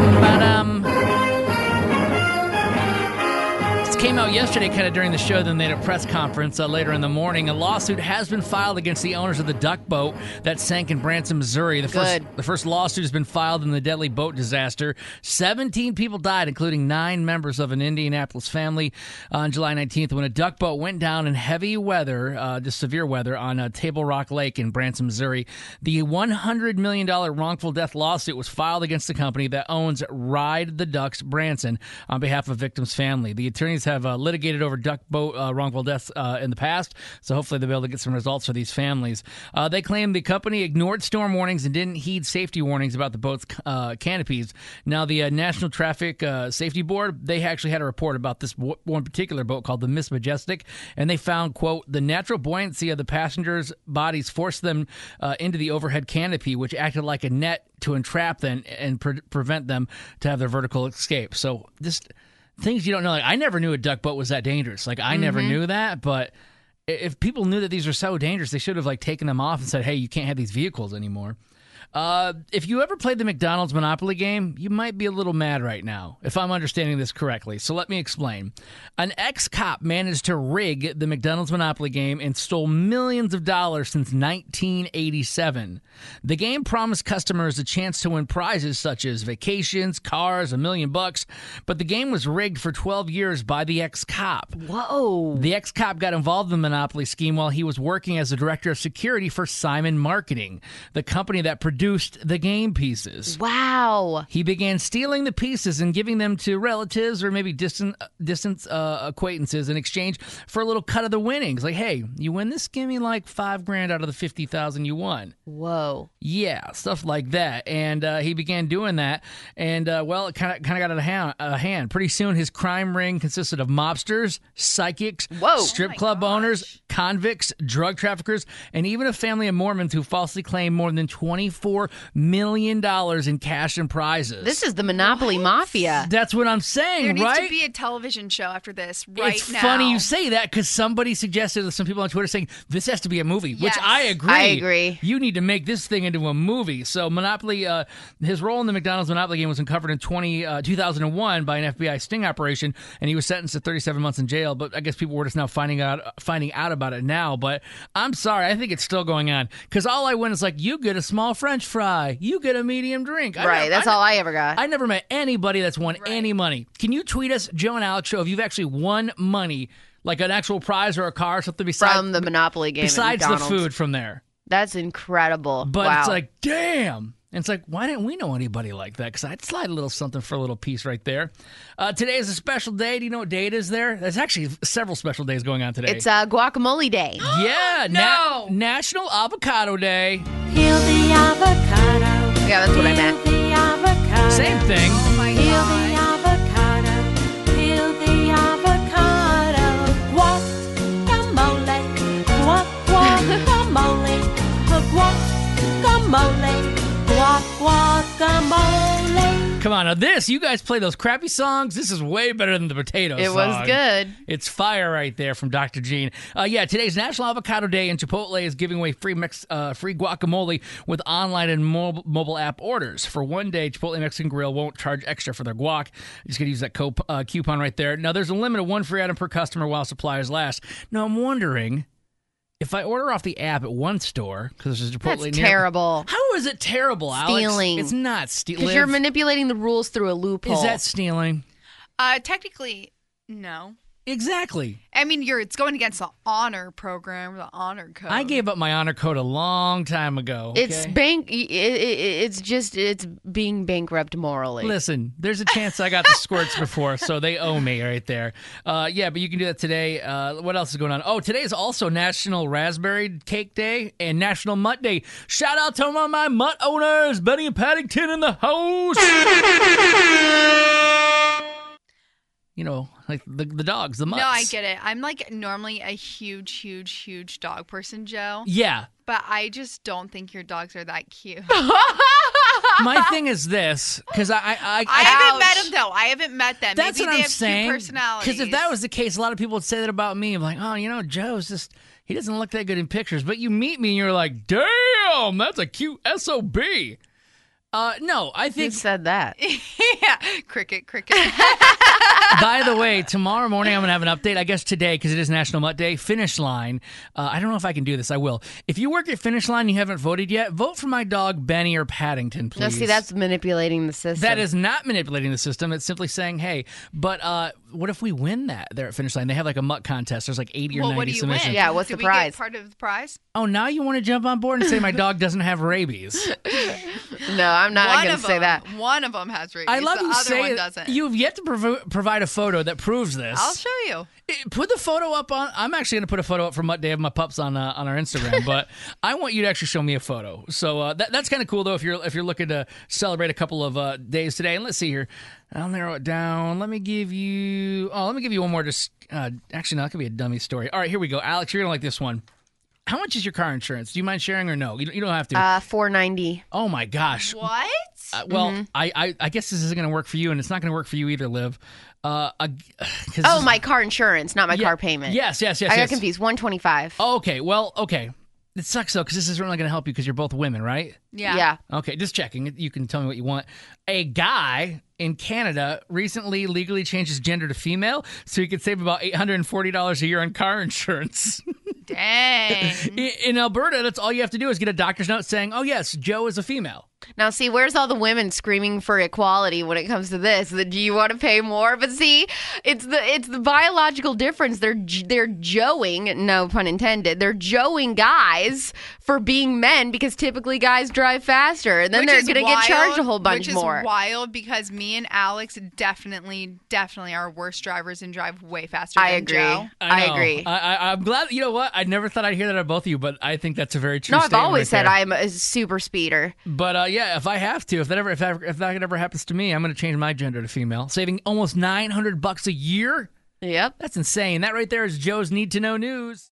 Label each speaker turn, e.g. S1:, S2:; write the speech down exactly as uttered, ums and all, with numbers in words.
S1: But, um... came out yesterday kind of during the show, then they had a press conference uh, later in the morning. A lawsuit has been filed against the owners of the duck boat that sank in Branson, Missouri. The
S2: Good.
S1: first, the first lawsuit has been filed in the deadly boat disaster. seventeen people died, including nine members of an Indianapolis family on July nineteenth when a duck boat went down in heavy weather, uh, just severe weather, on uh, Table Rock Lake in Branson, Missouri. The one hundred million dollars wrongful death lawsuit was filed against the company that owns Ride the Ducks Branson on behalf of victims' family. The attorneys have uh, litigated over duck boat uh, wrongful deaths uh, in the past, so hopefully they'll be able to get some results for these families. Uh, they claim the company ignored storm warnings and didn't heed safety warnings about the boat's uh, canopies. Now, the uh, National Traffic uh, Safety Board, they actually had a report about this w- one particular boat called the Miss Majestic, and they found, quote, the natural buoyancy of the passengers' bodies forced them uh, into the overhead canopy, which acted like a net to entrap them and pre- prevent them to have their vertical escape. So just things you don't know. Like, I never knew a duck boat was that dangerous. Like, I mm-hmm. never knew that, but if people knew that these are so dangerous, they should have, like, taken them off and said, hey, you can't have these vehicles anymore. Uh, if you ever played the McDonald's Monopoly game, you might be a little mad right now, if I'm understanding this correctly. So let me explain. An ex-cop managed to rig the McDonald's Monopoly game and stole millions of dollars since nineteen eighty-seven. The game promised customers a chance to win prizes such as vacations, cars, a million bucks, but the game was rigged for twelve years by the ex-cop.
S2: Whoa.
S1: The ex-cop got involved in the Monopoly scheme while he was working as the director of security for Simon Marketing, the company that produced the game pieces.
S2: Wow.
S1: He began stealing the pieces and giving them to relatives or maybe distant distant uh, acquaintances in exchange for a little cut of the winnings. Like, hey, you win this, give me like five grand out of the fifty thousand you won.
S2: Whoa.
S1: Yeah, stuff like that. And uh, he began doing that. And, uh, well, it kind of kind of got out of hand, uh, hand. Pretty soon, his crime ring consisted of mobsters, psychics,
S2: Whoa.
S1: strip
S3: Oh
S1: club
S3: gosh.
S1: owners, convicts, drug traffickers, and even a family of Mormons who falsely claimed more than twenty-four million dollars in cash and prizes.
S2: This is the Monopoly Mafia.
S1: That's what I'm saying,
S3: There needs
S1: right?
S3: to be a television show after this right
S1: it's
S3: now.
S1: funny you say that because somebody suggested, some people on Twitter saying, this has to be a movie, which
S3: Yes.
S1: I agree.
S2: I agree.
S1: You need to make this thing into a movie. So Monopoly, uh, his role in the McDonald's Monopoly game was uncovered in twenty, uh, two thousand one by an F B I sting operation, and he was sentenced to thirty-seven months in jail. But I guess people were just now finding out finding out about it now. But I'm sorry, I think it's still going on because all I win is like, you get a small French fry, you get a medium drink. I
S2: Right,
S1: never-
S2: that's
S1: I,
S2: all I ever got.
S1: I never met anybody that's won
S3: Right.
S1: any money. Can you tweet us, Joe and Alex Show, if you've actually won money, like an actual prize or a car or something besides
S2: From the Monopoly game at
S1: besides the
S2: McDonald's.
S1: food from there?
S2: That's incredible.
S1: But
S2: wow.
S1: it's like, damn. And it's like, why didn't we know anybody like that? Because I'd slide a little something for a little piece right there. Uh, today is a special day. Do you know what day it is there? There's actually several special days going on today.
S2: It's uh, Guacamole Day.
S1: yeah,
S3: No.
S1: National Avocado Day.
S4: Peel the avocado.
S2: Yeah, that's what I meant.
S4: Peel the avocado.
S1: Same thing.
S3: Oh my
S4: Peel
S3: god.
S4: the avocado. Peel the avocado. Guacamole. Guac, guacamole. Guacamole. Guac, guacamole.
S1: Come on, now this, you guys play those crappy songs. This is way better than the potato
S2: It
S1: song.
S2: was good.
S1: It's fire right there from Doctor Gene. Uh, yeah, today's National Avocado Day, and Chipotle is giving away free Mex- uh, free guacamole with online and mobile, mobile app orders. For one day, Chipotle Mexican Grill won't charge extra for their guac. You're just going to use that co- uh, coupon right there. Now, there's a limit of one free item per customer while supplies last. Now, I'm wondering, if I order off the app at one store, because there's a Chipotle
S2: That's
S1: near-
S2: terrible.
S1: How is it terrible, Alex?
S2: Stealing.
S1: It's not stealing.
S2: Because you're manipulating the rules through a loophole.
S1: Is that stealing?
S3: Uh, technically, no.
S1: Exactly.
S3: I mean, you're it's going against the honor program, the honor code.
S1: I gave up my honor code a long time ago.
S2: It's
S1: okay?
S2: bank. It, it, it's just it's being bankrupt morally.
S1: Listen, there's a chance I got the squirts before, so they owe me right there. Uh, yeah, but you can do that today. Uh, what else is going on? Oh, today is also National Raspberry Cake Day and National Mutt Day. Shout out to all my mutt owners, Benny and Paddington in the house. You know, like the the dogs, the mutts.
S3: No, I get it. I'm like normally a huge, huge, huge dog person, Joe.
S1: Yeah.
S3: But I just don't think your dogs are that cute.
S1: My thing is this, because I, I, I,
S3: I haven't
S2: Ouch.
S3: met them though. I haven't met them.
S1: That's
S3: Maybe
S1: what
S3: they
S1: I'm
S3: have
S1: saying.
S3: cute personalities.
S1: Because if that was the case, a lot of people would say that about me. I'm like, oh, you know, Joe's just, he doesn't look that good in pictures. But you meet me and you're like, damn, that's a cute S O B. Uh, no, I
S2: Who
S1: think.
S2: said that?
S3: yeah, cricket, cricket.
S1: By the way, tomorrow morning I'm going to have an update. I guess today, because it is National Mutt Day, Finish Line. Uh, I don't know if I can do this. I will. If you work at Finish Line and you haven't voted yet, vote for my dog, Benny or Paddington, please.
S2: No, see, that's manipulating the system.
S1: That is not manipulating the system. It's simply saying, hey, but uh, what if we win that there at Finish Line? They have like a mutt contest. There's like eighty or
S3: well,
S1: ninety
S3: what do you
S1: submissions.
S3: win?
S2: Yeah, what's
S3: Do
S2: the
S3: we
S2: prize?
S3: Get part of the prize?
S1: Oh, now you want to jump on board and say my dog doesn't have rabies?
S2: No, I'm not
S3: One
S2: going to
S3: of
S2: say
S3: them,
S2: that.
S3: One of them has rabies.
S1: I love
S3: the
S1: you
S3: other
S1: say
S3: one
S1: it.
S3: doesn't.
S1: You've yet to prov- provide a photo that proves this.
S3: I'll show you.
S1: Put the photo up on. I'm actually going to put a photo up for Mutt Day of my pups on uh, on our Instagram, but I want you to actually show me a photo. So uh, that, that's kind of cool though. If you're if you're looking to celebrate a couple of uh, days today, and let's see here, I'll narrow it down. Let me give you. Oh, let me give you one more. Just uh, actually, no, that could be a dummy story. All right, here we go, Alex. You're gonna like this one. How much is your car insurance? Do you mind sharing or no? You don't, you don't have to.
S2: Uh, four ninety.
S1: Oh my gosh.
S3: What?
S1: Uh, well,
S2: Mm-hmm.
S1: I, I I guess this isn't going to work for you, and it's not going to work for you either, Liv. Uh, uh, 'cause
S2: Oh,
S1: this-
S2: my car insurance, not my
S1: yeah,
S2: car payment.
S1: Yes, yes, yes.
S2: I got
S1: yes.
S2: confused. one twenty-five.
S1: Oh, okay, well, okay. It sucks though, because this isn't really going to help you because you're both women, right?
S3: Yeah.
S2: Yeah.
S1: Okay, just checking. You can tell me what you want. A guy in Canada recently legally changed his gender to female, so he could save about eight hundred forty dollars a year on car insurance.
S3: Dang.
S1: in, in Alberta, that's all you have to do is get a doctor's note saying, "Oh yes, Joe is a female."
S2: Now, see, where's all the women screaming for equality when it comes to this? That do you want to pay more? But see, it's the it's the biological difference. They're j- they're joeing, no pun intended. They're joeing guys for being men because typically guys drive faster, and then
S3: Which
S2: they're
S3: is
S2: going to get
S3: wild,
S2: charged a whole bunch
S3: which
S2: more.
S3: is wild because me and Alex definitely, definitely are worse drivers and drive way faster
S2: I
S3: than
S2: agree.
S3: Joe.
S2: I,
S1: know.
S2: agree.
S1: I, I, I'm glad. You know what? I never thought I'd hear that out of both of you, but I think that's a very true.
S2: no, I've
S1: statement
S2: always
S1: right
S2: said
S1: there.
S2: I'm a super speeder.
S1: But uh, yeah, if I have to, if that ever, if that, if that ever happens to me, I'm going to change my gender to female, saving almost nine hundred bucks a year.
S2: Yep.
S1: That's insane. That right there is Joe's Need to Know News.